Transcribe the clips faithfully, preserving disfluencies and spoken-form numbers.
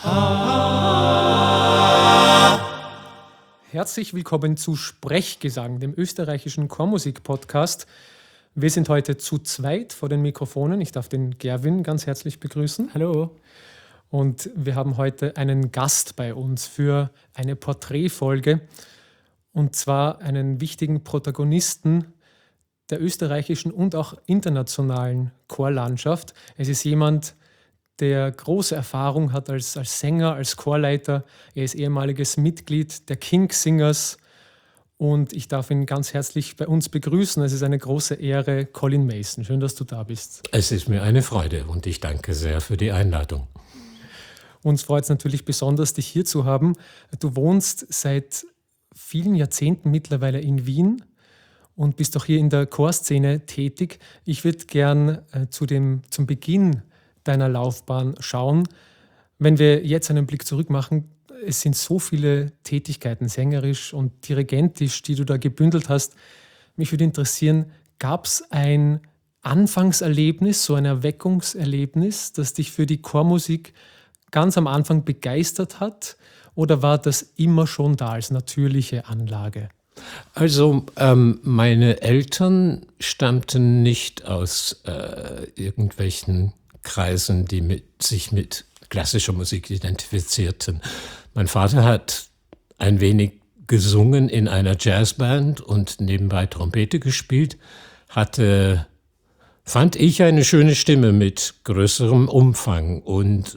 Herzlich willkommen zu Sprechgesang, dem österreichischen Chormusik-Podcast. Wir sind heute zu zweit vor den Mikrofonen. Ich darf den Gerwin ganz herzlich begrüßen. Hallo. Und wir haben heute einen Gast bei uns für eine Porträtfolge. Und zwar einen wichtigen Protagonisten der österreichischen und auch internationalen Chorlandschaft. Es ist jemand, der große Erfahrung hat als, als Sänger, als Chorleiter. Er ist ehemaliges Mitglied der King Singers und ich darf ihn ganz herzlich bei uns begrüßen. Es ist eine große Ehre, Colin Mason. Schön, dass du da bist. Es ist mir eine Freude und ich danke sehr für die Einladung. Uns freut es natürlich besonders, dich hier zu haben. Du wohnst seit vielen Jahrzehnten mittlerweile in Wien und bist auch hier in der Chorszene tätig. Ich würde gern äh, zu dem, zum Beginn deiner Laufbahn schauen. Wenn wir jetzt einen Blick zurück machen, es sind so viele Tätigkeiten, sängerisch und dirigentisch, die du da gebündelt hast. Mich würde interessieren, gab es ein Anfangserlebnis, so ein Erweckungserlebnis, das dich für die Chormusik ganz am Anfang begeistert hat? Oder war das immer schon da als natürliche Anlage? Also ähm, meine Eltern stammten nicht aus äh, irgendwelchen Kreisen, die mit, sich mit klassischer Musik identifizierten. Mein Vater hat ein wenig gesungen in einer Jazzband und nebenbei Trompete gespielt, hatte, fand ich, eine schöne Stimme mit größerem Umfang und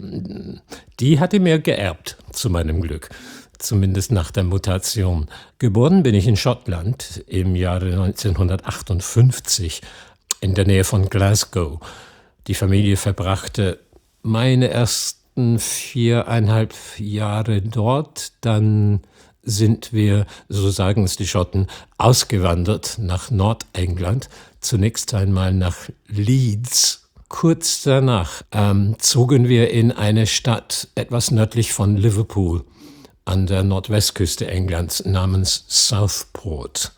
die hatte mir geerbt, zu meinem Glück, zumindest nach der Mutation. Geboren bin ich in Schottland im Jahre neunzehnhundertachtundfünfzig in der Nähe von Glasgow. Die Familie verbrachte meine ersten viereinhalb Jahre dort. Dann sind wir, so sagen es die Schotten, ausgewandert nach Nordengland. Zunächst einmal nach Leeds. Kurz danach ähm, zogen wir in eine Stadt etwas nördlich von Liverpool an der Nordwestküste Englands namens Southport.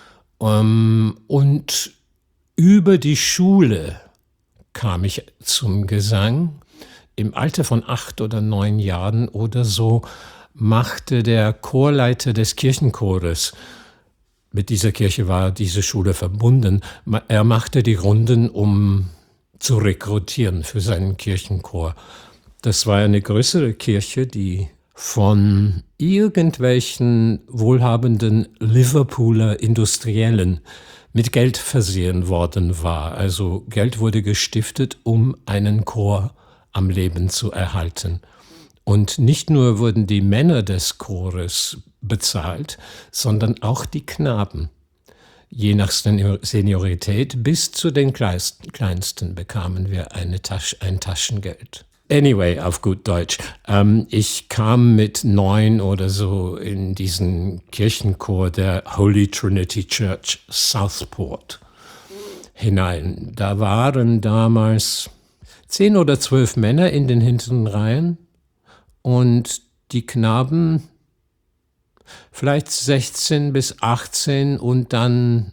Ähm, und über die Schule kam ich zum Gesang. Im Alter von acht oder neun Jahren oder so machte der Chorleiter des Kirchenchores, mit dieser Kirche war diese Schule verbunden, er machte die Runden, um zu rekrutieren für seinen Kirchenchor. Das war eine größere Kirche, die von irgendwelchen wohlhabenden Liverpooler Industriellen mit Geld versehen worden war. Also Geld wurde gestiftet, um einen Chor am Leben zu erhalten. Und nicht nur wurden die Männer des Chores bezahlt, sondern auch die Knaben. Je nach Seniorität bis zu den Kleinsten bekamen wir eine Tasche, ein Taschengeld. Anyway, auf gut Deutsch. Ähm, ich kam mit neun oder so in diesen Kirchenchor der Holy Trinity Church Southport hinein. Da waren damals zehn oder zwölf Männer in den hinteren Reihen und die Knaben vielleicht sechzehn bis achtzehn und dann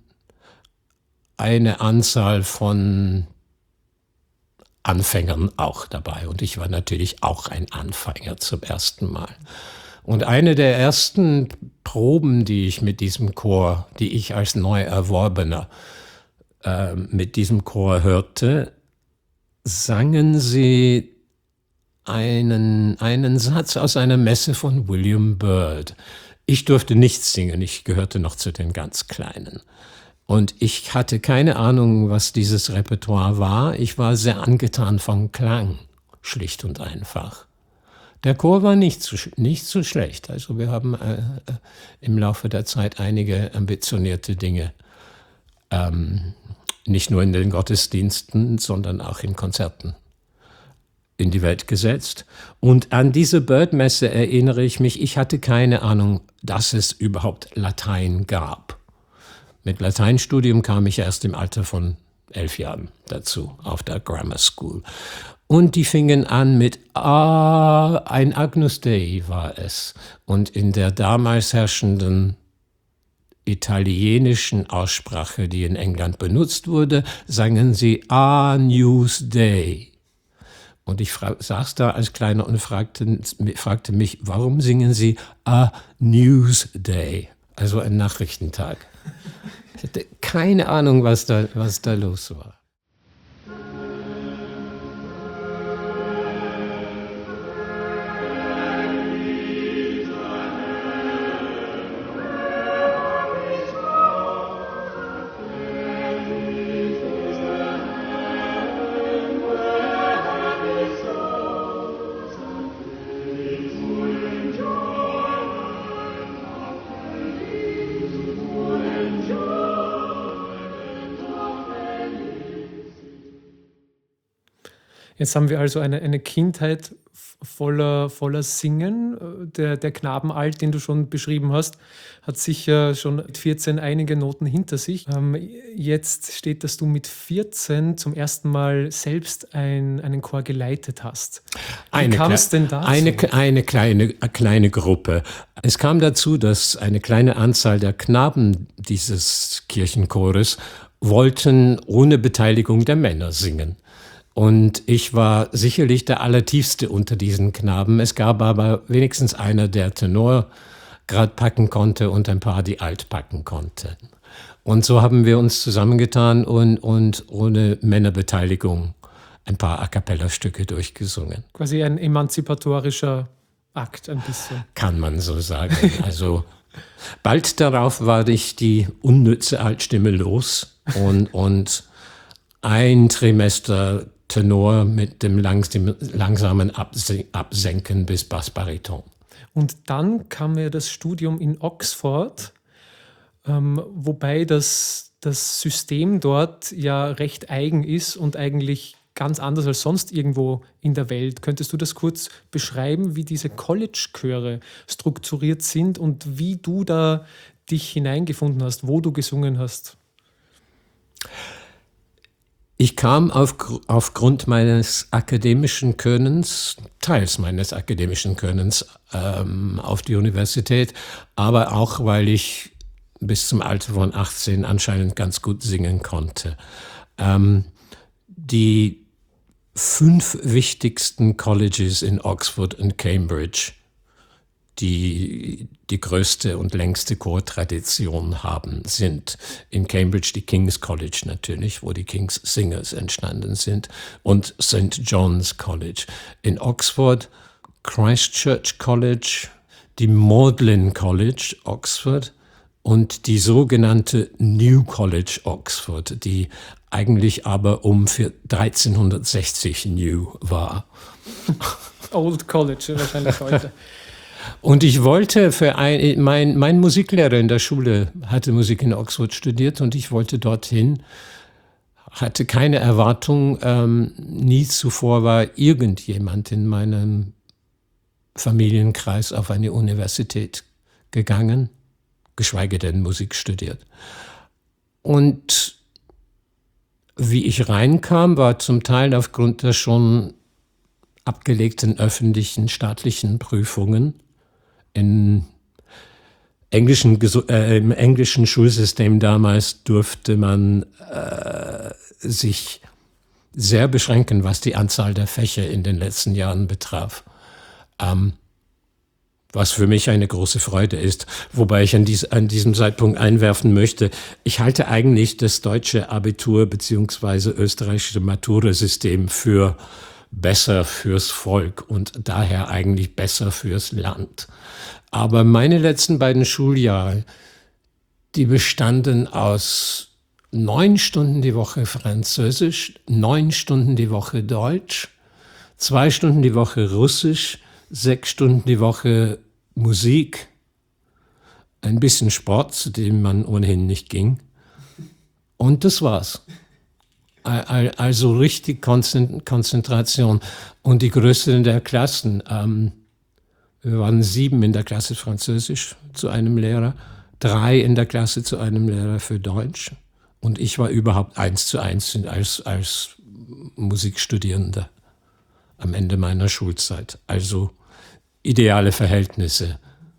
eine Anzahl von Anfängern auch dabei. Und ich war natürlich auch ein Anfänger zum ersten Mal. Und eine der ersten Proben, die ich mit diesem Chor, die ich als Neuerworbener äh, mit diesem Chor hörte, sangen sie einen, einen Satz aus einer Messe von William Byrd. Ich durfte nichts singen, ich gehörte noch zu den ganz Kleinen. Und ich hatte keine Ahnung, was dieses Repertoire war. Ich war sehr angetan vom Klang, schlicht und einfach. Der Chor war nicht so, nicht so schlecht. Also wir haben äh, im Laufe der Zeit einige ambitionierte Dinge, ähm, nicht nur in den Gottesdiensten, sondern auch in Konzerten in die Welt gesetzt. Und an diese Byrd-Messe erinnere ich mich, ich hatte keine Ahnung, dass es überhaupt Latein gab. Mit Lateinstudium kam ich erst im Alter von elf Jahren dazu, auf der Grammar School. Und die fingen an mit Ah, ein Agnus Dei war es. Und in der damals herrschenden italienischen Aussprache, die in England benutzt wurde, sangen sie Agnus Dei. Und ich fra- saß da als Kleiner und fragte, fragte mich, warum singen Sie A News Day, also ein Nachrichtentag? Ich hatte keine Ahnung, was da, was da los war. Jetzt haben wir also eine, eine Kindheit voller, voller Singen. Der, der Knabenalt, den du schon beschrieben hast, hat sicher schon mit vierzehn einige Noten hinter sich. Ähm, jetzt steht, dass du mit vierzehn zum ersten Mal selbst ein, einen Chor geleitet hast. Wie kam es denn dazu? Eine, eine kleine, eine kleine Gruppe. Es kam dazu, dass eine kleine Anzahl der Knaben dieses Kirchenchores wollten ohne Beteiligung der Männer singen. Und ich war sicherlich der Allertiefste unter diesen Knaben. Es gab aber wenigstens einer, der Tenor gerade packen konnte und ein paar, die Alt packen konnten. Und so haben wir uns zusammengetan und, und ohne Männerbeteiligung ein paar A-cappella-Stücke durchgesungen. Quasi ein emanzipatorischer Akt ein bisschen. Kann man so sagen. Also bald darauf war ich die unnütze Altstimme los und, und ein Trimester Tenor mit dem langsamen Absenken bis Bassbariton. Und dann kam ja das Studium in Oxford, ähm, wobei das, das System dort ja recht eigen ist und eigentlich ganz anders als sonst irgendwo in der Welt. Könntest du das kurz beschreiben, wie diese College-Chöre strukturiert sind und wie du da dich hineingefunden hast, wo du gesungen hast? Ich kam auf, aufgrund meines akademischen Könnens, teils meines akademischen Könnens, ähm, auf die Universität, aber auch, weil ich bis zum Alter von achtzehn anscheinend ganz gut singen konnte. Ähm, die fünf wichtigsten Colleges in Oxford und Cambridge, die die größte und längste Chortradition haben, sind in Cambridge die King's College natürlich, wo die King's Singers entstanden sind, und Saint John's College. In Oxford Christ Church College, die Magdalen College Oxford und die sogenannte New College Oxford, die eigentlich aber um für dreizehnhundertsechzig New war. Old College wahrscheinlich heute. Und ich wollte für ein, mein, mein Musiklehrer in der Schule hatte Musik in Oxford studiert und ich wollte dorthin, hatte keine Erwartung. Ähm, nie zuvor war irgendjemand in meinem Familienkreis auf eine Universität gegangen, geschweige denn Musik studiert. Und wie ich reinkam, war zum Teil aufgrund der schon abgelegten öffentlichen staatlichen Prüfungen in englischen, äh, im englischen Schulsystem damals durfte man äh, sich sehr beschränken, was die Anzahl der Fächer in den letzten Jahren betraf. Ähm, was für mich eine große Freude ist, wobei ich an, dies, an diesem Zeitpunkt einwerfen möchte, ich halte eigentlich das deutsche Abitur bzw. österreichische Matura-System für besser fürs Volk und daher eigentlich besser fürs Land. Aber meine letzten beiden Schuljahre, die bestanden aus neun Stunden die Woche Französisch, neun Stunden die Woche Deutsch, zwei Stunden die Woche Russisch, sechs Stunden die Woche Musik, ein bisschen Sport, zu dem man ohnehin nicht ging. Und das war's. Also richtig Konzentration. Und die Größe der Klassen, ähm, wir waren sieben in der Klasse Französisch zu einem Lehrer, drei in der Klasse zu einem Lehrer für Deutsch. Und ich war überhaupt eins zu eins als, als Musikstudierender am Ende meiner Schulzeit. Also ideale Verhältnisse.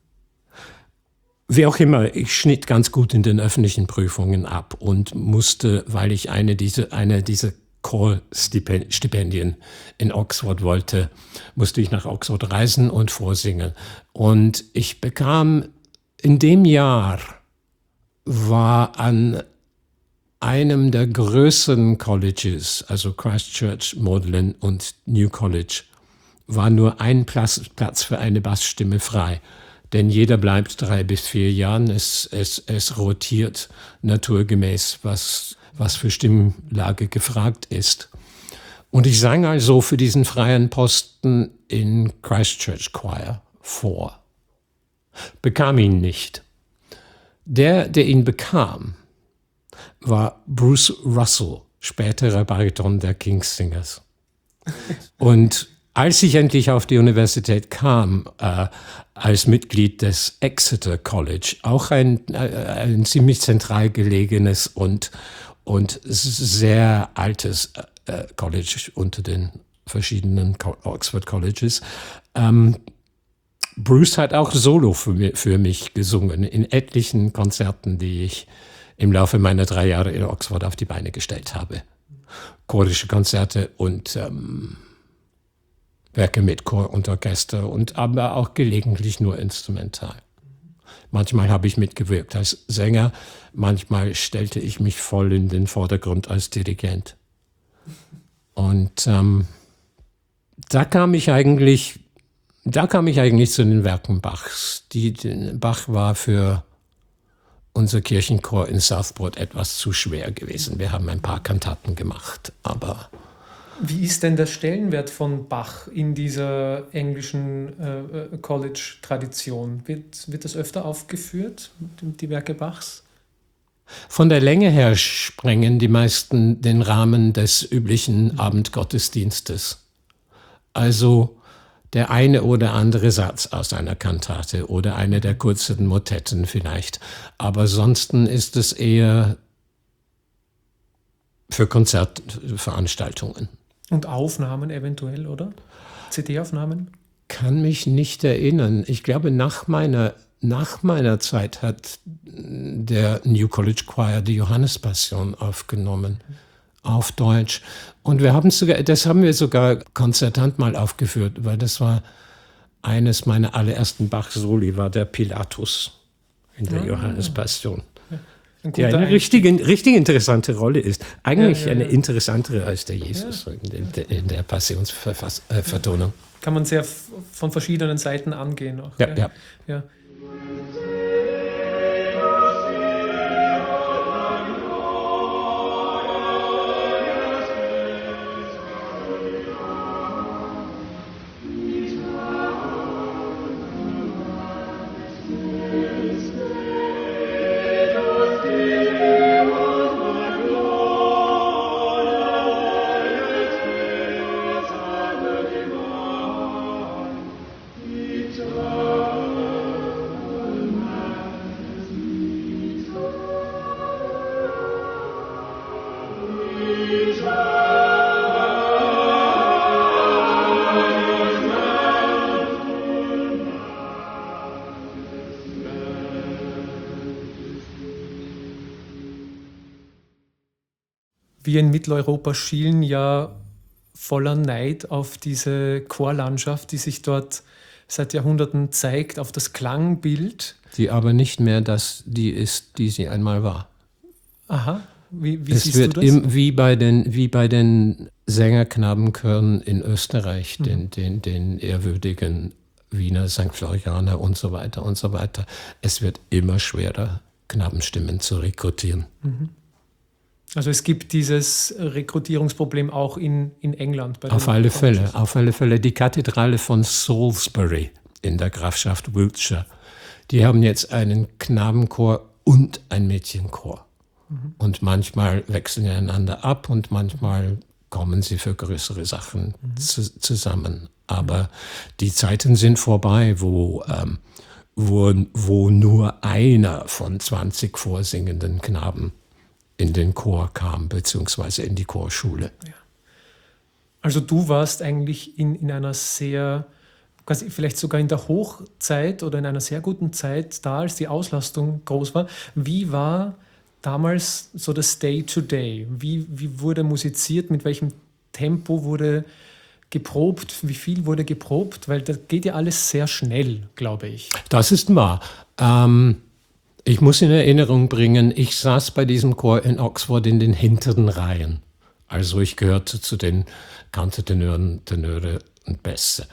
Wie auch immer, ich schnitt ganz gut in den öffentlichen Prüfungen ab und musste, weil ich eine dieser, eine dieser Chorstipendien in Oxford wollte, musste ich nach Oxford reisen und vorsingen. Und ich bekam in dem Jahr, war an einem der größeren Colleges, also Christ Church, Magdalen und New College, war nur ein Platz, Platz für eine Bassstimme frei. Denn jeder bleibt drei bis vier Jahren. Es, es, es rotiert naturgemäß, was, was für Stimmlage gefragt ist. Und ich sang also für diesen freien Posten in Christ Church Choir vor. Bekam ihn nicht. Der, der ihn bekam, war Bruce Russell, späterer Bariton der King's Singers. Und als ich endlich auf die Universität kam, äh, als Mitglied des Exeter College, auch ein, äh, ein ziemlich zentral gelegenes und, und sehr altes äh, College unter den verschiedenen Oxford Colleges, ähm, Bruce hat auch Solo für mich, für mich gesungen in etlichen Konzerten, die ich im Laufe meiner drei Jahre in Oxford auf die Beine gestellt habe. Chorische Konzerte und ähm, Werke mit Chor und Orchester und aber auch gelegentlich nur instrumental. Manchmal habe ich mitgewirkt als Sänger, manchmal stellte ich mich voll in den Vordergrund als Dirigent. Und ähm, da kam ich eigentlich Da kam ich eigentlich zu den Werken Bachs. Die, Bach war für unser Kirchenchor in Southport etwas zu schwer gewesen. Wir haben ein paar Kantaten gemacht, aber... Wie ist denn der Stellenwert von Bach in dieser englischen äh, College-Tradition? Wird, wird das öfter aufgeführt, die Werke Bachs? Von der Länge her sprengen die meisten den Rahmen des üblichen Abendgottesdienstes. Also der eine oder andere Satz aus einer Kantate oder eine der kurzen Motetten vielleicht. Aber ansonsten ist es eher für Konzertveranstaltungen. Und Aufnahmen eventuell, oder? C D-Aufnahmen? Kann mich nicht erinnern. Ich glaube, nach meiner, nach meiner Zeit hat der New College Choir die Johannespassion aufgenommen. Auf Deutsch. Und wir haben sogar, das haben wir sogar konzertant mal aufgeführt, weil das war eines meiner allerersten Bach-Soli, war der Pilatus in der ah, Johannespassion. Ja. Ein die eine richtige, richtig interessante Rolle ist. Eigentlich ja, ja, ja. eine interessantere als der Jesus ja. in, der, in der Passionsvertonung. Kann man sehr von verschiedenen Seiten angehen. Auch, ja, ja. ja. ja. Wir in Mitteleuropa schielen ja voller Neid auf diese Chorlandschaft, die sich dort seit Jahrhunderten zeigt, auf das Klangbild. Die aber nicht mehr das, die ist, die sie einmal war. Aha, wie, wie es siehst wird du das? Im, wie, bei den, wie bei den Sängerknabenchören in Österreich, mhm. den, den, den ehrwürdigen Wiener Sankt Florianer und so weiter und so weiter. Es wird immer schwerer, Knabenstimmen zu rekrutieren. Mhm. Also es gibt dieses Rekrutierungsproblem auch in, in England. Bei auf alle Fälle, auf alle Fälle. Die Kathedrale von Salisbury in der Grafschaft Wiltshire, die haben jetzt einen Knabenchor und einen Mädchenchor. Mhm. Und manchmal wechseln sie einander ab und manchmal kommen sie für größere Sachen mhm. zu, zusammen. Aber mhm. die Zeiten sind vorbei, wo, ähm, wo, wo nur einer von zwanzig vorsingenden Knaben in den Chor kam, beziehungsweise in die Chorschule. Ja. Also du warst eigentlich in, in einer sehr, quasi vielleicht sogar in der Hochzeit oder in einer sehr guten Zeit da, als die Auslastung groß war. Wie war damals so das Day-to-Day? Wie, wie wurde musiziert, mit welchem Tempo wurde geprobt, wie viel wurde geprobt? Weil das geht ja alles sehr schnell, glaube ich. Das ist wahr. Ähm, ich muss in Erinnerung bringen, ich saß bei diesem Chor in Oxford in den hinteren Reihen. Also ich gehörte zu den Kantertenören, Tenöre und Bässe.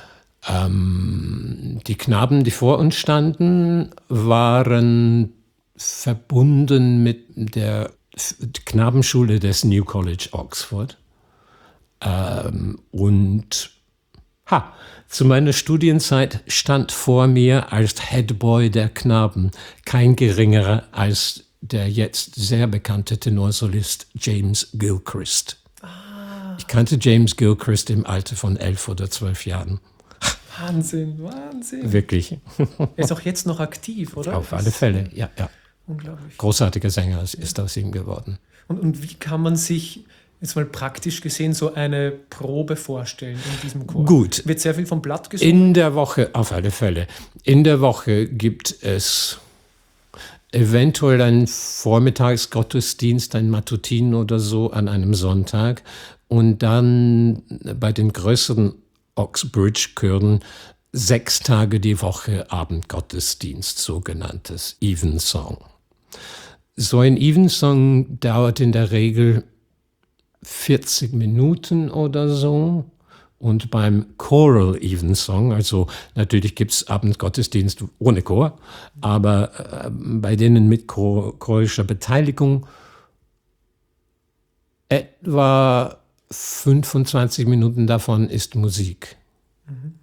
Ähm, die Knaben, die vor uns standen, waren verbunden mit der Knabenschule des New College Oxford. Ähm, und ha, zu meiner Studienzeit stand vor mir als Headboy der Knaben kein geringerer als der jetzt sehr bekannte Tenorsolist James Gilchrist. Ah. Ich kannte James Gilchrist im Alter von elf oder zwölf Jahren. Wahnsinn, Wahnsinn. Wirklich. Er ist auch jetzt noch aktiv, oder? Auf alle Fälle, ja, ja. Unglaublich. Großartiger Sänger ist aus ihm geworden. Und, und wie kann man sich jetzt mal praktisch gesehen so eine Probe vorstellen in diesem Chor? Gut. Wird sehr viel vom Blatt gesungen? In der Woche, auf alle Fälle. In der Woche gibt es eventuell einen Vormittagsgottesdienst, einen Matutinen oder so an einem Sonntag. Und dann bei den größeren Oxbridge-Chören sechs Tage die Woche Abendgottesdienst, sogenanntes Evensong. So ein Evensong dauert in der Regel vierzig Minuten oder so. Und beim Choral Evensong, also natürlich gibt es Abendgottesdienst ohne Chor, aber äh, bei denen mit chor chorischer Beteiligung etwa fünfundzwanzig Minuten davon ist Musik. Mhm.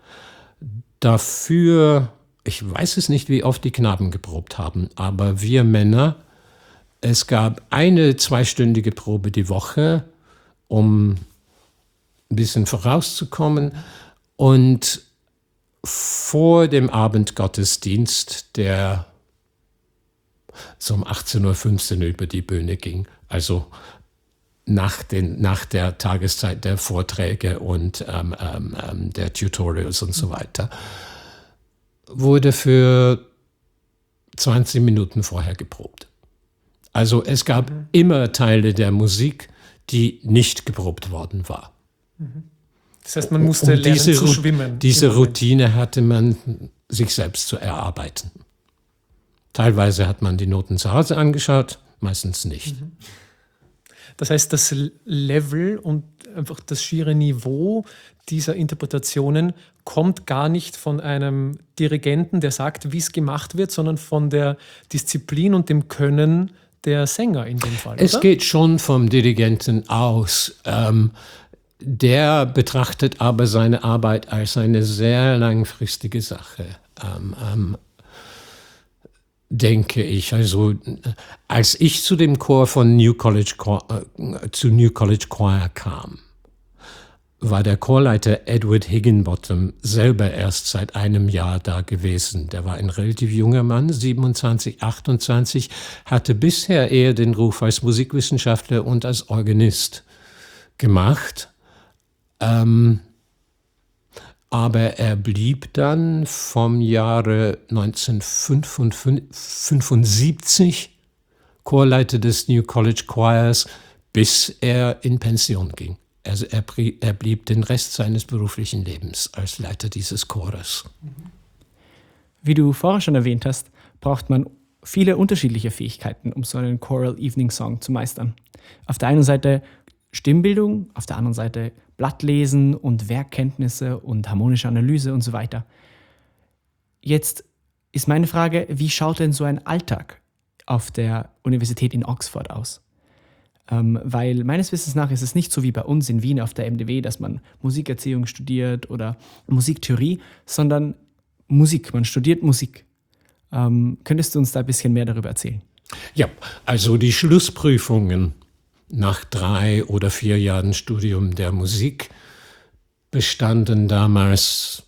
Dafür, ich weiß es nicht, wie oft die Knaben geprobt haben, aber wir Männer, es gab eine zweistündige Probe die Woche, um ein bisschen vorauszukommen. Und vor dem Abendgottesdienst, der so um achtzehn Uhr fünfzehn über die Bühne ging, also nach, den, nach der Tageszeit der Vorträge und ähm, ähm, der Tutorials und so weiter, wurde für zwanzig Minuten vorher geprobt. Also es gab mhm. immer Teile der Musik, die nicht geprobt worden war. Das heißt, man musste um lernen diese, zu schwimmen. Diese Routine hatte man sich selbst zu erarbeiten. Teilweise hat man die Noten zu Hause angeschaut, meistens nicht. Mhm. Das heißt, das Level und einfach das schiere Niveau dieser Interpretationen kommt gar nicht von einem Dirigenten, der sagt, wie es gemacht wird, sondern von der Disziplin und dem Können der Sänger in dem Fall. Es oder? geht schon vom Dirigenten aus. Ähm, der betrachtet aber seine Arbeit als eine sehr langfristige Sache. Ähm, ähm, denke ich. Also als ich zu dem Chor von New College Choir, äh, zu New College Choir kam, war der Chorleiter Edward Higginbottom selber erst seit einem Jahr da gewesen. Der war ein relativ junger Mann, siebenundzwanzig, achtundzwanzig, hatte bisher eher den Ruf als Musikwissenschaftler und als Organist gemacht. Ähm, aber er blieb dann vom Jahre neunzehnhundertfünfundsiebzig Chorleiter des New College Choirs, bis er in Pension ging. Also er, er blieb den Rest seines beruflichen Lebens als Leiter dieses Chores. Wie du vorher schon erwähnt hast, braucht man viele unterschiedliche Fähigkeiten, um so einen Choral Evening Song zu meistern. Auf der einen Seite Stimmbildung, auf der anderen Seite Blattlesen und Werkkenntnisse und harmonische Analyse und so weiter. Jetzt ist meine Frage, wie schaut denn so ein Alltag auf der Universität in Oxford aus? Ähm, weil meines Wissens nach ist es nicht so wie bei uns in Wien auf der M D W, dass man Musikerziehung studiert oder Musiktheorie, sondern Musik, man studiert Musik. Ähm, könntest du uns da ein bisschen mehr darüber erzählen? Ja, also die Schlussprüfungen nach drei oder vier Jahren Studium der Musik bestanden damals,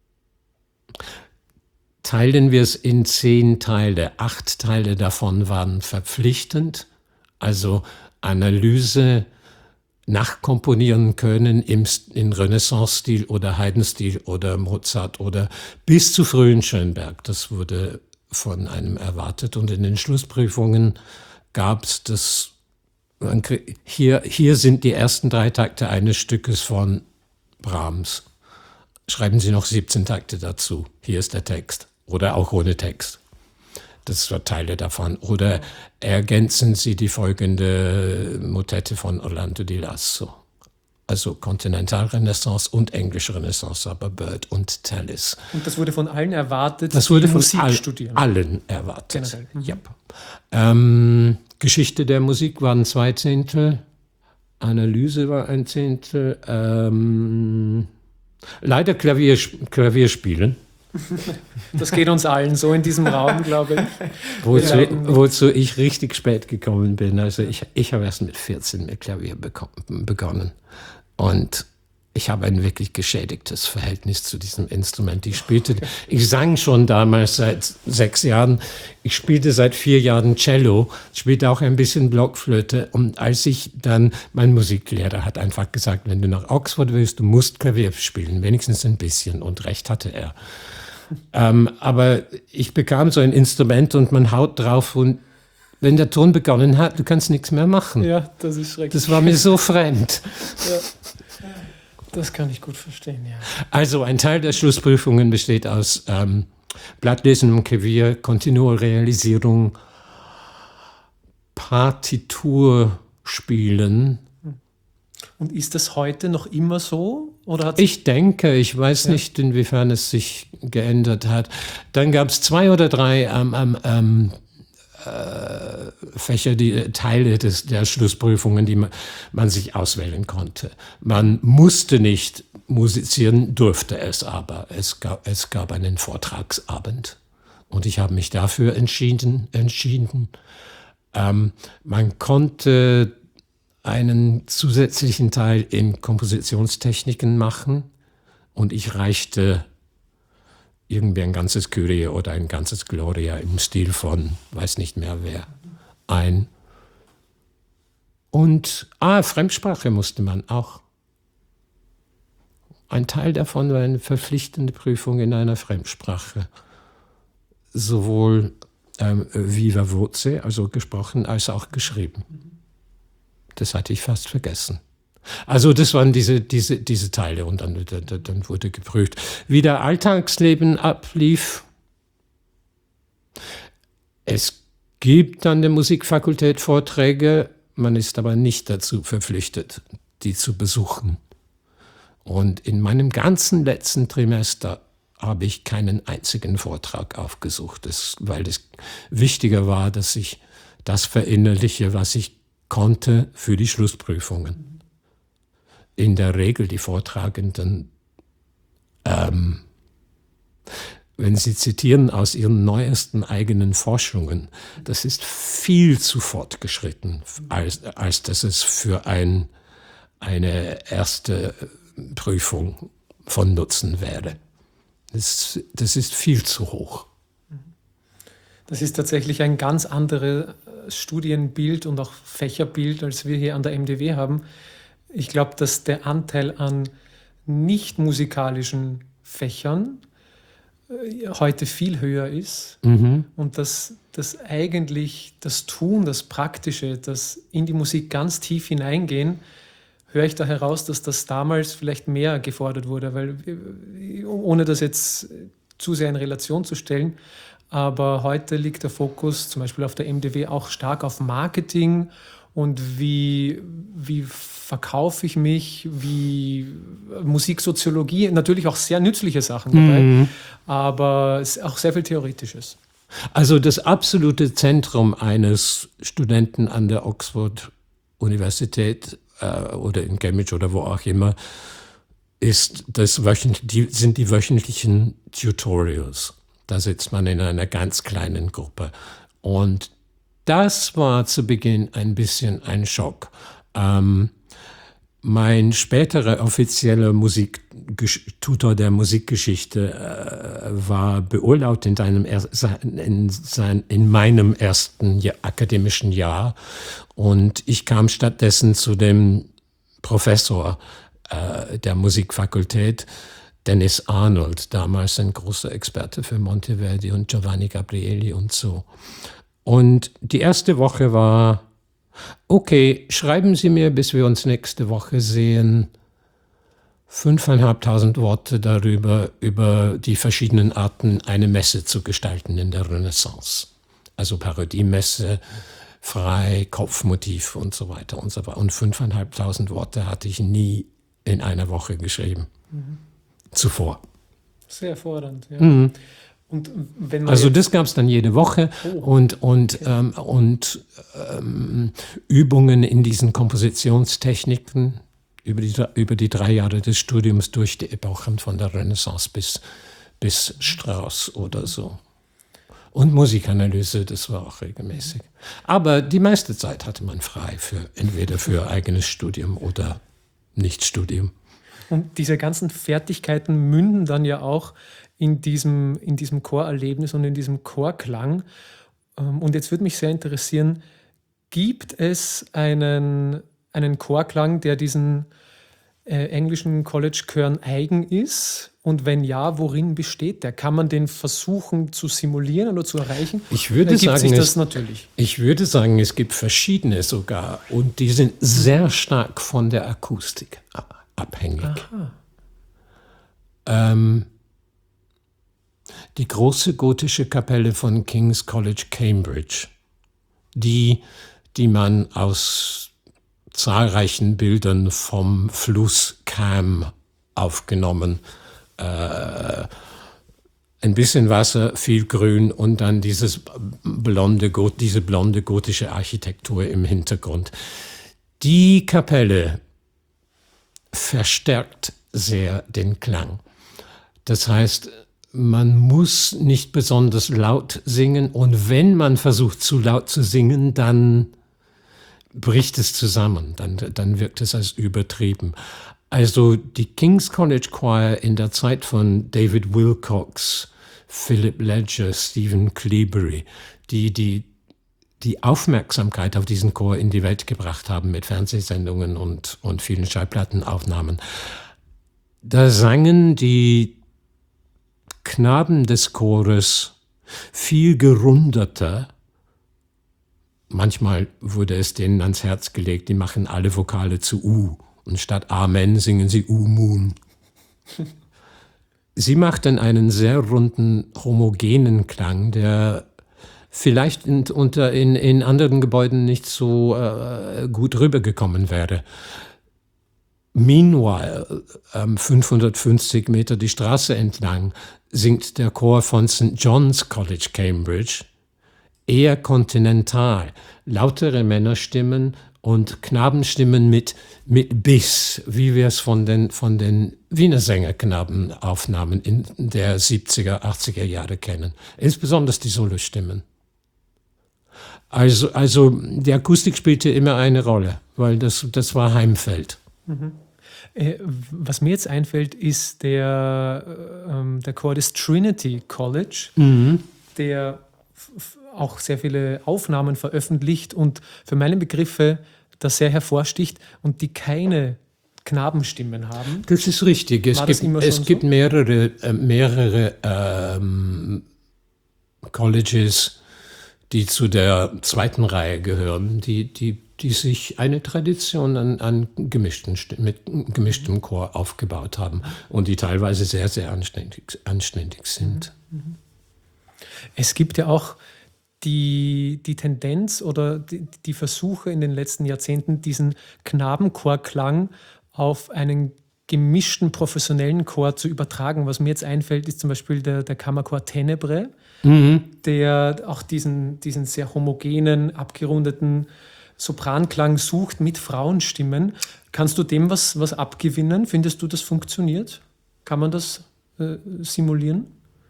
teilen wir es in zehn Teile, acht Teile davon waren verpflichtend, also Analyse nachkomponieren können im, in Renaissance-Stil oder Haydn-Stil oder Mozart oder bis zu frühen Schönberg. Das wurde von einem erwartet und in den Schlussprüfungen gab es das, hier, hier sind die ersten drei Takte eines Stückes von Brahms. Schreiben Sie noch siebzehn Takte dazu. Hier ist der Text. Oder auch ohne Text. Das war Teile davon. Oder ergänzen Sie die folgende Motette von Orlando di Lasso. Also Kontinentalrenaissance und englische Renaissance, aber Bird und Tallis. Und das wurde von allen erwartet, das wurde die von Musik all, studieren. allen erwartet. Generell. Mhm. Yep. Ähm, Geschichte der Musik waren zwei Zehntel, Analyse war ein Zehntel, ähm, leider Klavier, Klavierspielen. Das geht uns allen so in diesem Raum, glaube ich. Wozu, wozu ich richtig spät gekommen bin. Also ich, ich habe erst mit vierzehn mit Klavier begonnen. Und ich habe ein wirklich geschädigtes Verhältnis zu diesem Instrument. Ich spielte, ich sang schon damals seit sechs Jahren. Ich spielte seit vier Jahren Cello, spielte auch ein bisschen Blockflöte. Und als ich dann, mein Musiklehrer hat einfach gesagt, wenn du nach Oxford willst, du musst Klavier spielen, wenigstens ein bisschen. Und recht hatte er. Ähm, aber ich bekam so ein Instrument und man haut drauf und wenn der Ton begonnen hat, du kannst nichts mehr machen. Ja, das ist schrecklich. Das war mir so fremd. Ja. Das kann ich gut verstehen, ja. Also ein Teil der Schlussprüfungen besteht aus ähm, Blattlesen am Klavier, Kontinuerrealisierung, Partitur spielen. Und ist das heute noch immer so? Oder hat's Ich denke, ich weiß Ja. nicht, inwiefern es sich geändert hat. Dann gab es zwei oder drei ähm, ähm, ähm, äh, Fächer, die äh, Teile des, der Schlussprüfungen, die man, man sich auswählen konnte. Man musste nicht musizieren, durfte es aber. Es gab, es gab einen Vortragsabend und ich habe mich dafür entschieden. entschieden. Ähm, man konnte einen zusätzlichen Teil in Kompositionstechniken machen und ich reichte irgendwie ein ganzes Kyrie oder ein ganzes Gloria im Stil von, weiß nicht mehr wer, ein. Und, ah, Fremdsprache musste man auch. Ein Teil davon war eine verpflichtende Prüfung in einer Fremdsprache. Sowohl ähm, viva voce, also gesprochen, als auch geschrieben. Das hatte ich fast vergessen. Also das waren diese, diese, diese Teile und dann, dann, dann wurde geprüft. Wie der Alltagsleben ablief. Es gibt an der Musikfakultät Vorträge, man ist aber nicht dazu verpflichtet, die zu besuchen. Und in meinem ganzen letzten Trimester habe ich keinen einzigen Vortrag aufgesucht, das, weil es wichtiger war, dass ich das verinnerliche, was ich konnte für die Schlussprüfungen. In der Regel die Vortragenden, ähm, wenn sie zitieren aus ihren neuesten eigenen Forschungen, das ist viel zu fortgeschritten, als, als dass es für ein, eine erste Prüfung von Nutzen wäre. Das, das ist viel zu hoch. Das ist tatsächlich ein ganz anderes Studienbild und auch Fächerbild, als wir hier an der M D W haben. Ich glaube, dass der Anteil an nicht musikalischen Fächern heute viel höher ist Mhm. und dass, dass eigentlich das Tun, das Praktische, das in die Musik ganz tief hineingehen, höre ich da heraus, dass das damals vielleicht mehr gefordert wurde, weil ohne das jetzt zu sehr in Relation zu stellen, aber heute liegt der Fokus zum Beispiel auf der M D W auch stark auf Marketing und wie, wie verkaufe ich mich, wie Musiksoziologie, natürlich auch sehr nützliche Sachen dabei, Mhm. aber es ist auch sehr viel Theoretisches. Also das absolute Zentrum eines Studenten an der Oxford-Universität äh, oder in Cambridge oder wo auch immer ist das wöchentlich, die, sind die wöchentlichen Tutorials. Da sitzt man in einer ganz kleinen Gruppe. Und das war zu Beginn ein bisschen ein Schock. Ähm, mein späterer offizieller Musiktutor der Musikgeschichte äh, war beurlaubt in, seinem er in, sein, in meinem ersten Jahr, akademischen Jahr. Und ich kam stattdessen zu dem Professor äh, der Musikfakultät, Dennis Arnold, damals ein großer Experte für Monteverdi und Giovanni Gabrieli und so. Und die erste Woche war, okay, schreiben Sie mir, bis wir uns nächste Woche sehen, fünfeinhalbtausend Worte darüber, über die verschiedenen Arten, eine Messe zu gestalten in der Renaissance. Also Parodiemesse, frei, Kopfmotiv und so weiter und so weiter. Und fünfeinhalbtausend Worte hatte ich nie in einer Woche geschrieben. Mhm. Zuvor. Sehr fordernd, ja. Mhm. Und wenn man also das gab es dann jede Woche oh, und, und, okay. ähm, und ähm, Übungen in diesen Kompositionstechniken über die, über die drei Jahre des Studiums durch die Epochen von der Renaissance bis, bis Strauss oder so. Und Musikanalyse, das war auch regelmäßig. Aber die meiste Zeit hatte man frei, für, entweder für eigenes Studium oder Nichtstudium. Und diese ganzen Fertigkeiten münden dann ja auch in diesem, in diesem Chorerlebnis und in diesem Chorklang. Und jetzt würde mich sehr interessieren, gibt es einen, einen Chorklang, der diesen äh, englischen College-Chören eigen ist? Und wenn ja, worin besteht der? Kann man den versuchen zu simulieren oder zu erreichen? Ich würde, sagen, sich das es, natürlich? ich würde sagen, es gibt verschiedene sogar. Und die sind sehr stark von der Akustik abhängig. Ähm, die große gotische Kapelle von King's College, Cambridge, die, die man aus zahlreichen Bildern vom Fluss Cam aufgenommen, äh, ein bisschen Wasser, viel Grün und dann dieses blonde, diese blonde gotische Architektur im Hintergrund. Die Kapelle verstärkt sehr den Klang. Das heißt, man muss nicht besonders laut singen und wenn man versucht, zu laut zu singen, dann bricht es zusammen, dann, dann wirkt es als übertrieben. Also die King's College Choir in der Zeit von David Wilcox, Philip Ledger, Stephen Cleobury, die, die die Aufmerksamkeit auf diesen Chor in die Welt gebracht haben mit Fernsehsendungen und, und vielen Schallplattenaufnahmen. Da sangen die Knaben des Chores viel gerundeter. Manchmal wurde es denen ans Herz gelegt, die machen alle Vokale zu U. Und statt Amen singen sie U-Moon. Sie machten einen sehr runden, homogenen Klang, der vielleicht in, unter, in, in anderen Gebäuden nicht so äh, gut rübergekommen wäre. Meanwhile, ähm, fünfhundertfünfzig Meter die Straße entlang, singt der Chor von Saint John's College, Cambridge, eher kontinental, lautere Männerstimmen und Knabenstimmen mit, mit Biss, wie wir es von den, von den Wiener Sängerknabenaufnahmen in der siebziger, achtziger Jahre kennen. Insbesondere die Solostimmen. Also, also die Akustik spielte immer eine Rolle, weil das, das war Heimfeld. Mhm. Äh, was mir jetzt einfällt, ist der, äh, der Chor des Trinity College, mhm. der f- auch sehr viele Aufnahmen veröffentlicht und für meine Begriffe das sehr hervorsticht und die keine Knabenstimmen haben. Das ist richtig. Es War gibt, das immer es schon gibt so? mehrere, äh, mehrere ähm, Colleges, die zu der zweiten Reihe gehören, die, die, die sich eine Tradition an, an gemischten, mit gemischtem Chor aufgebaut haben und die teilweise sehr, sehr anständig, anständig sind. Es gibt ja auch die, die Tendenz oder die, die Versuche in den letzten Jahrzehnten, diesen Knabenchorklang auf einen gemischten professionellen Chor zu übertragen. Was mir jetzt einfällt, ist zum Beispiel der, der Kammerchor Tenebrae, mhm. der auch diesen, diesen sehr homogenen, abgerundeten Sopranklang sucht mit Frauenstimmen. Kannst du dem was, was abgewinnen? Findest du, das funktioniert? Kann man das äh, simulieren?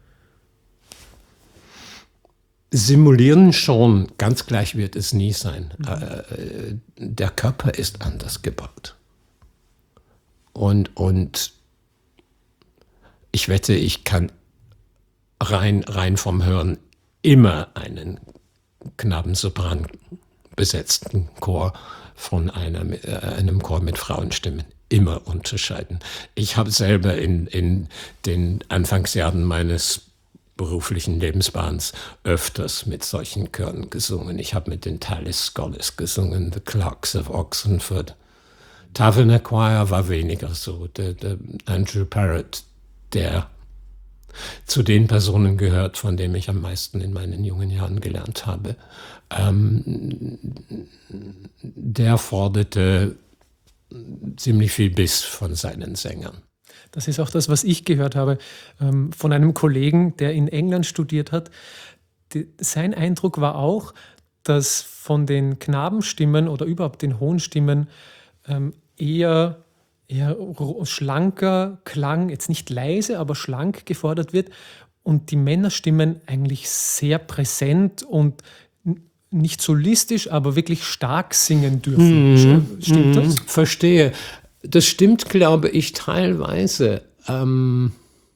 Simulieren schon, ganz gleich wird es nie sein. Mhm. Äh, der Körper ist anders gebaut. Und, und ich wette, ich kann rein, rein vom Hören immer einen Knabensopran besetzten Chor von einem, äh, einem Chor mit Frauenstimmen immer unterscheiden. Ich habe selber in, in den Anfangsjahren meines beruflichen Lebensbahns öfters mit solchen Chören gesungen. Ich habe mit den Tallis Scholars gesungen, The Clerks of Oxenford. Taverner Choir war weniger so. Der, der Andrew Parrott, der zu den Personen gehört, von denen ich am meisten in meinen jungen Jahren gelernt habe, ähm, der forderte ziemlich viel Biss von seinen Sängern. Das ist auch das, was ich gehört habe ähm, von einem Kollegen, der in England studiert hat. Die, sein Eindruck war auch, dass von den Knabenstimmen oder überhaupt den hohen Stimmen ähm, eher, eher schlanker Klang, jetzt nicht leise, aber schlank gefordert wird und die Männerstimmen eigentlich sehr präsent und nicht solistisch, aber wirklich stark singen dürfen. Mhm. Stimmt das? Verstehe. Das stimmt, glaube ich, teilweise. Ähm,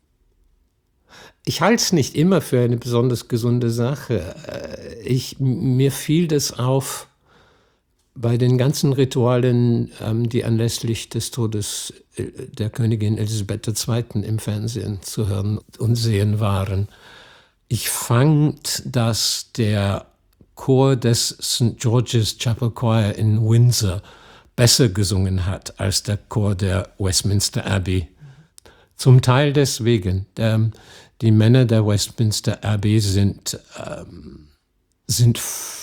ich halte es nicht immer für eine besonders gesunde Sache. Ich, mir fiel das auf bei den ganzen Ritualen, ähm, die anlässlich des Todes der Königin Elisabeth der Zweiten im Fernsehen zu hören und sehen waren. Ich fand, dass der Chor des Saint George's Chapel Choir in Windsor besser gesungen hat als der Chor der Westminster Abbey. Zum Teil deswegen. Der, die Männer der Westminster Abbey sind, ähm, sind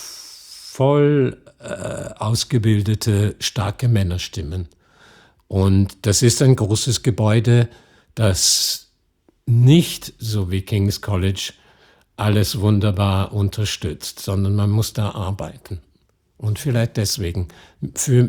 voll äh, ausgebildete, starke Männerstimmen. Und das ist ein großes Gebäude, das nicht, so wie King's College, alles wunderbar unterstützt, sondern man muss da arbeiten. Und vielleicht deswegen. Für,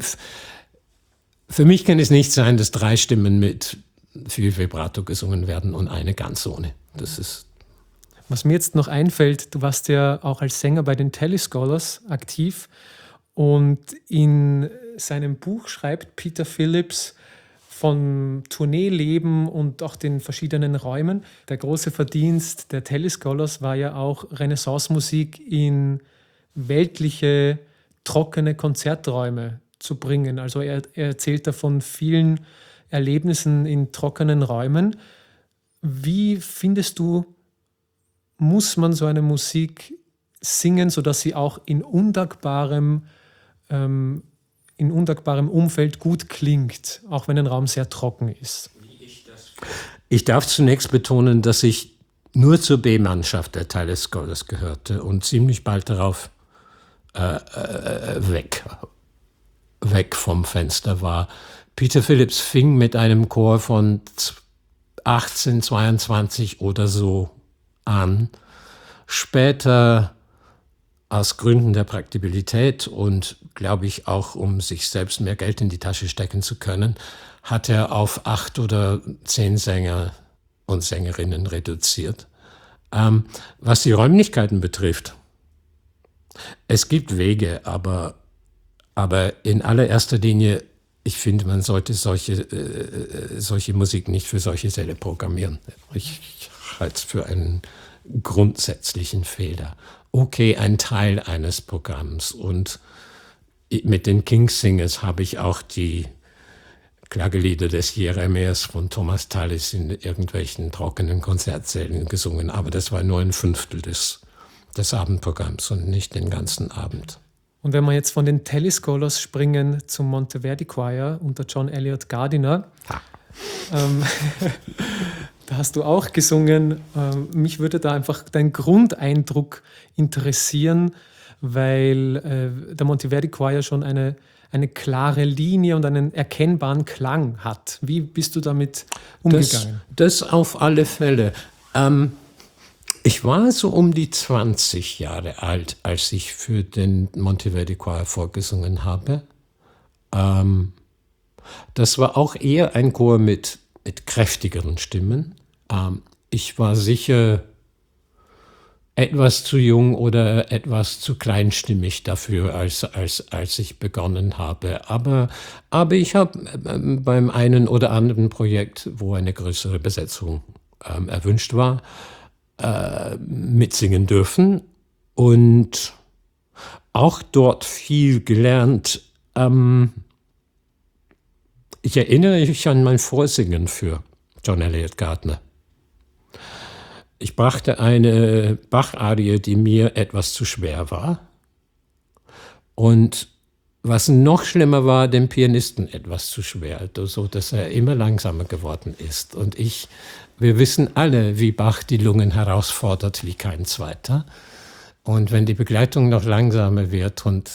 für mich kann es nicht sein, dass drei Stimmen mit viel Vibrato gesungen werden und eine ganz ohne. Das ist. Was mir jetzt noch einfällt, du warst ja auch als Sänger bei den Tallis Scholars aktiv und in seinem Buch schreibt Peter Phillips von Tourneeleben und auch den verschiedenen Räumen. Der große Verdienst der Tallis Scholars war ja auch Renaissance-Musik in weltliche trockene Konzerträume zu bringen. Also er, er erzählt davon vielen Erlebnissen in trockenen Räumen. Wie findest du, muss man so eine Musik singen, sodass sie auch in undankbarem, ähm, in undankbarem Umfeld gut klingt, auch wenn ein Raum sehr trocken ist? Ich darf zunächst betonen, dass ich nur zur B-Mannschaft der Tallis Scholars gehörte und ziemlich bald darauf Äh, äh, weg, weg vom Fenster war. Peter Phillips fing mit einem Chor von achtzehnhundertzweiundzwanzig oder so an. Später, aus Gründen der Praktikabilität und, glaube ich, auch um sich selbst mehr Geld in die Tasche stecken zu können, hat er auf acht oder zehn Sänger und Sängerinnen reduziert. Ähm, was die Räumlichkeiten betrifft, es gibt Wege, aber, aber in allererster Linie, ich finde, man sollte solche, äh, solche Musik nicht für solche Säle programmieren. Ich, ich halte es für einen grundsätzlichen Fehler. Okay, ein Teil eines Programms. Und mit den King's-Singers habe ich auch die Klagelieder des Jeremias von Thomas Tallis in irgendwelchen trockenen Konzertsälen gesungen. Aber das war nur ein Fünftel des des Abendprogramms und nicht den ganzen Abend. Und wenn wir jetzt von den Tallis Scholars springen zum Monteverdi Choir unter John Eliot Gardiner, ähm, da hast du auch gesungen. Ähm, mich würde da einfach dein Grundeindruck interessieren, weil äh, der Monteverdi Choir schon eine, eine klare Linie und einen erkennbaren Klang hat. Wie bist du damit umgegangen? Das, das auf alle Fälle. Ähm, Ich war so um die zwanzig Jahre alt, als ich für den Monteverdi Choir vorgesungen habe. Ähm, das war auch eher ein Chor mit, mit kräftigeren Stimmen. Ähm, ich war sicher etwas zu jung oder etwas zu kleinstimmig dafür, als, als, als ich begonnen habe. Aber, aber ich habe ähm, beim einen oder anderen Projekt, wo eine größere Besetzung ähm, erwünscht war, Äh, mitsingen dürfen und auch dort viel gelernt. Ähm, ich erinnere mich an mein Vorsingen für John Eliot Gardiner. Ich brachte eine Bach-Arie, die mir etwas zu schwer war. Und was noch schlimmer war, dem Pianisten etwas zu schwer, so dass er immer langsamer geworden ist. Und ich, wir wissen alle, wie Bach die Lungen herausfordert wie kein zweiter. Und wenn die Begleitung noch langsamer wird und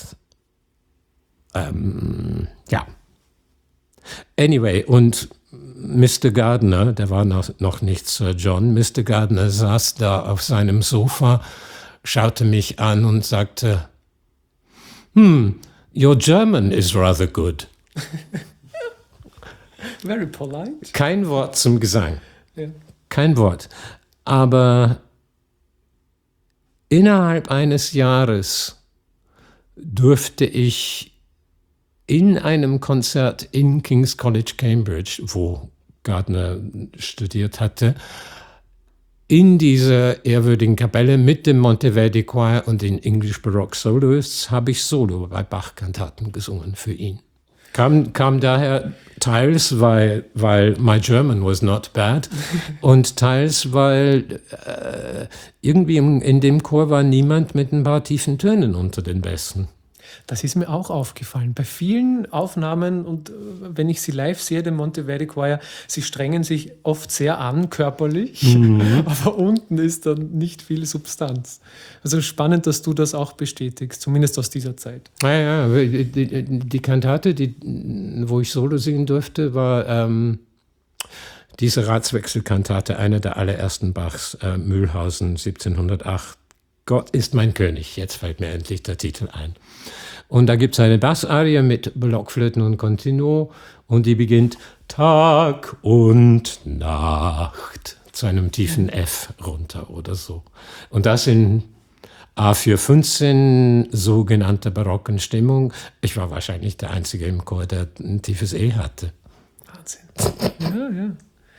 ähm, ja. Anyway, und Mister Gardner, der war noch, noch nicht Sir John, Mister Gardner saß da auf seinem Sofa, schaute mich an und sagte, hm, your German is rather good. Very polite. Kein Wort zum Gesang. Ja. Kein Wort. Aber innerhalb eines Jahres durfte ich in einem Konzert in King's College, Cambridge, wo Gardner studiert hatte, in dieser ehrwürdigen Kapelle mit dem Monteverdi Choir und den English Baroque Soloists habe ich Solo bei Bach-Kantaten gesungen für ihn. Kam, kam daher teils, weil, weil my German was not bad und teils, weil äh, irgendwie in, in dem Chor war niemand mit ein paar tiefen Tönen unter den Bässen. Das ist mir auch aufgefallen. Bei vielen Aufnahmen und äh, wenn ich sie live sehe, den Monteverdi Choir, sie strengen sich oft sehr an, körperlich, mhm. aber unten ist dann nicht viel Substanz. Also spannend, dass du das auch bestätigst, zumindest aus dieser Zeit. Ja, ja, die, die, die Kantate, die, wo ich Solo singen durfte, war ähm, diese Ratswechselkantate, eine der allerersten Bachs, äh, Mühlhausen, siebzehnhundertacht. Gott ist mein König, jetzt fällt mir endlich der Titel ein. Und da gibt es eine Bassarie mit Blockflöten und Continuo und die beginnt Tag und Nacht zu einem tiefen F runter oder so. Und das in A vier fünfzehn, sogenannter barocken Stimmung. Ich war wahrscheinlich der Einzige im Chor, der ein tiefes E hatte. Wahnsinn. Ja, ja.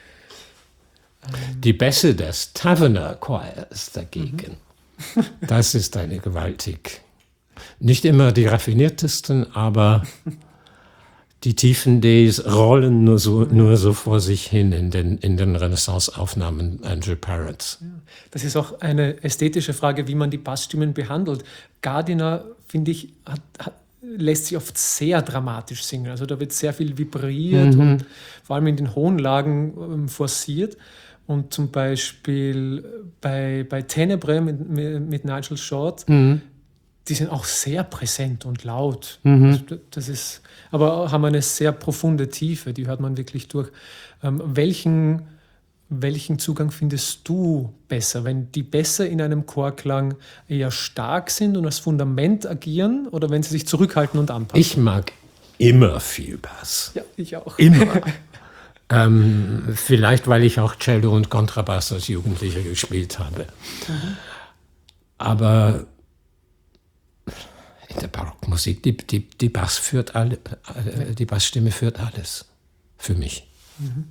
Die Bässe des Taverner Choirs dagegen, mhm. das ist eine gewaltig... Nicht immer die raffiniertesten, aber die tiefen Ds rollen nur so, nur so vor sich hin in den, in den Renaissance-Aufnahmen Andrew Parrots. Das ist auch eine ästhetische Frage, wie man die Bassstimmen behandelt. Gardiner, finde ich, hat, hat, lässt sich oft sehr dramatisch singen. Also da wird sehr viel vibriert mhm. und vor allem in den hohen Lagen ähm, forciert. Und zum Beispiel bei, bei Tenebrae mit, mit Nigel Short, mhm. die sind auch sehr präsent und laut. Mhm. Das ist, aber haben eine sehr profunde Tiefe, die hört man wirklich durch. Ähm, welchen, welchen Zugang findest du besser? Wenn die Bässe in einem Chorklang eher stark sind und als Fundament agieren oder wenn sie sich zurückhalten und anpassen? Ich mag immer viel Bass. Ja, ich auch. Immer. ähm, vielleicht, weil ich auch Cello und Kontrabass als Jugendlicher gespielt habe. Mhm. Aber in der Barockmusik, die, die, die, Bass führt alle, die Bassstimme führt alles für mich. Mhm.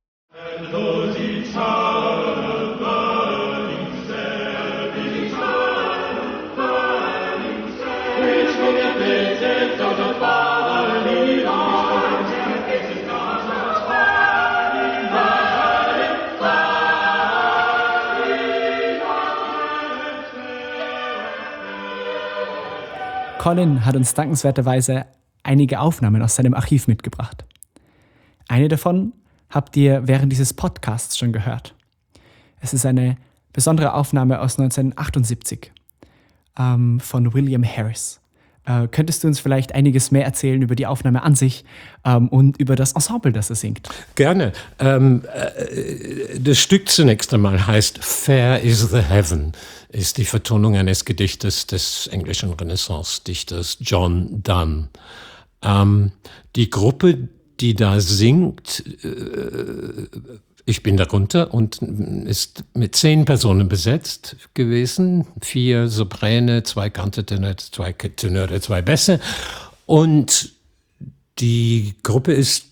Colin hat uns dankenswerterweise einige Aufnahmen aus seinem Archiv mitgebracht. Eine davon habt ihr während dieses Podcasts schon gehört. Es ist eine besondere Aufnahme aus neunzehnhundertachtundsiebzig ähm, von William Harris. Äh, könntest du uns vielleicht einiges mehr erzählen über die Aufnahme an sich ähm, und über das Ensemble, das er singt? Gerne. Ähm, äh, das Stück zunächst einmal heißt Fair is the Heaven, ist die Vertonung eines Gedichtes des englischen Renaissance-Dichters John Donne. Ähm, die Gruppe, die da singt, äh, ich bin darunter und ist mit zehn Personen besetzt gewesen. Vier Sopräne, zwei Kantentenöre, zwei Tenöre, zwei Bässe. Und die Gruppe ist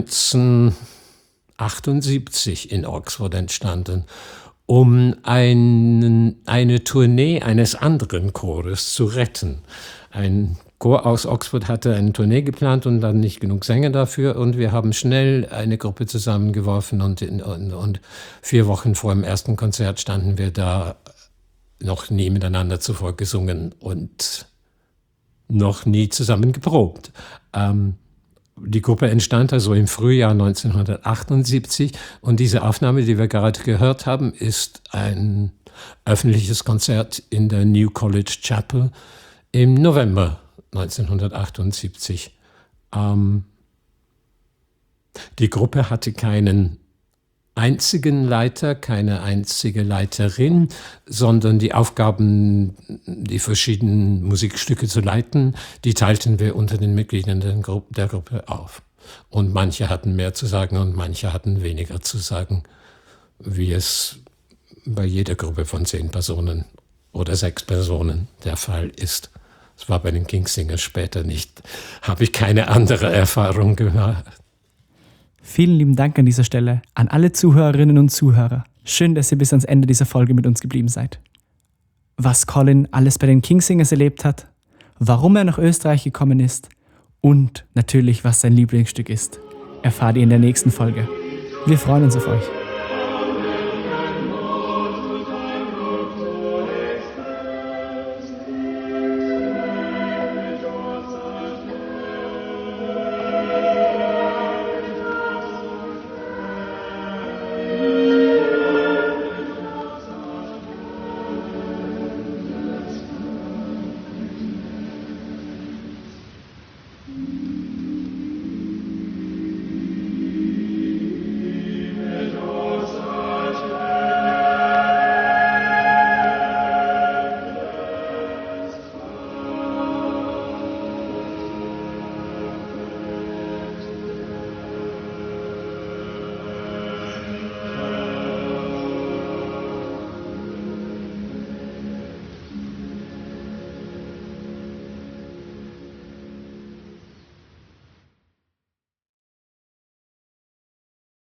neunzehnhundertachtundsiebzig in Oxford entstanden, um einen, eine Tournee eines anderen Chores zu retten. Ein Chor aus Oxford hatte eine Tournee geplant und dann nicht genug Sänger dafür. Und wir haben schnell eine Gruppe zusammengeworfen und, in, und, und vier Wochen vor dem ersten Konzert standen wir da, noch nie miteinander zuvor gesungen und noch nie zusammen geprobt. Ähm, die Gruppe entstand also im Frühjahr neunzehnhundertachtundsiebzig und diese Aufnahme, die wir gerade gehört haben, ist ein öffentliches Konzert in der New College Chapel im November neunzehnhundertachtundsiebzig. Ähm, die Gruppe hatte keinen einzigen Leiter, keine einzige Leiterin, sondern die Aufgaben, die verschiedenen Musikstücke zu leiten, die teilten wir unter den Mitgliedern der Gruppe, der Gruppe auf. Und manche hatten mehr zu sagen und manche hatten weniger zu sagen, wie es bei jeder Gruppe von zehn Personen oder sechs Personen der Fall ist. Das war bei den Kingsingers später nicht. Habe ich keine andere Erfahrung gemacht. Vielen lieben Dank an dieser Stelle an alle Zuhörerinnen und Zuhörer. Schön, dass ihr bis ans Ende dieser Folge mit uns geblieben seid. Was Colin alles bei den Kingsingers erlebt hat, warum er nach Österreich gekommen ist und natürlich, was sein Lieblingsstück ist, erfahrt ihr in der nächsten Folge. Wir freuen uns auf euch.